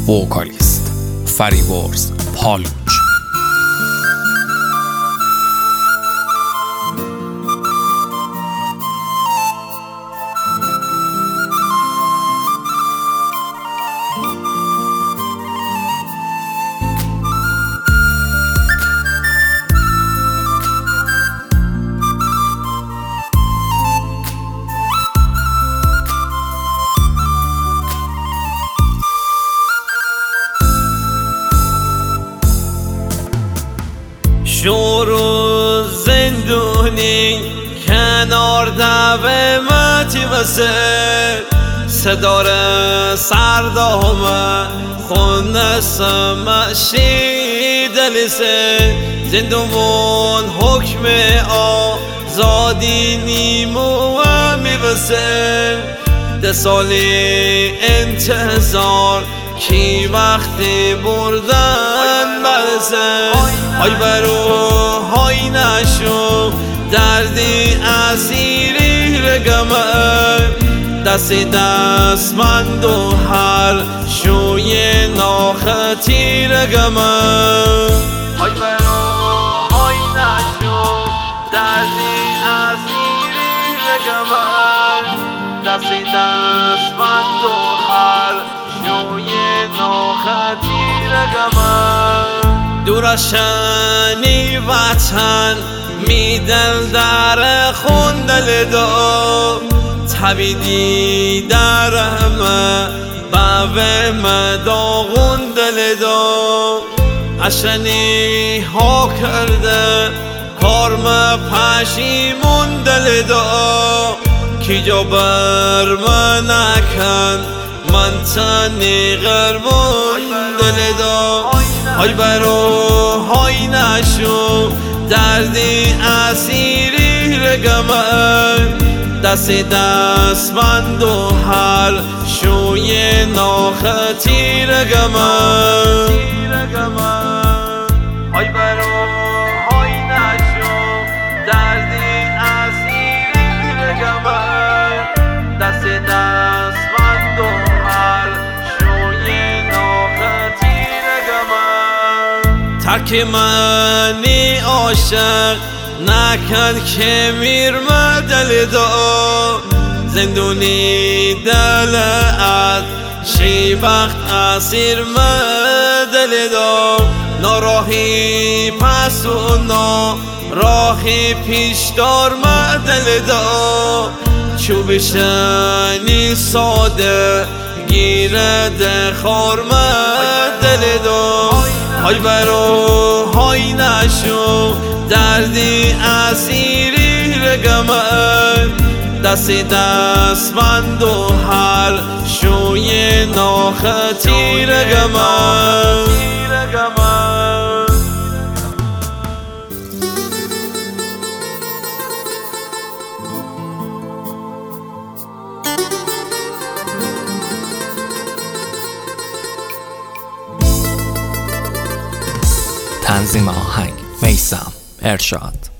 وکالیست فریورز پالوچ. شور و زندونی کنار دوامتی واسه صدار سردامه خونه سمشی دلیسه زندون حکم آزادی نیمو میوسه 10 سالی انتظار کی وقتی بردن برسه های برو های نشو دردی اسیری رگمه دستی دستمند و هر شوی ناخطی رگمه های برو های نشو دردی اسیری رگمه دستی دستمند و هر شوی ناخطی رگمه دورشنی وطن میدل در خوندل دو تبیدی در همه بوه مداغون دل دو اشنی ها کرده کارم پشیمون دل دو کی جا بر من نکن من تنی غربون دل دو های برو های نشو دردی اسیری رگمه دستی دستمند و هر شوی ناخطی رگمه های برو های نشو دردی اسیری رگمه دستی دستمند و هر شوی ناخطی ترک منی عاشق نکرد که میرم دل دو زندونی دل از شی وقت اسیر دل دو ناراهی پس و ناراهی پیشدار دل دو چوبشنی ساده گیرد خارم دل دو های برو های نشو دردی اسیری رگمه دستی دستمند و هر شوی ناخطی رگمه تنظیم آهنگ میثم ارشاد.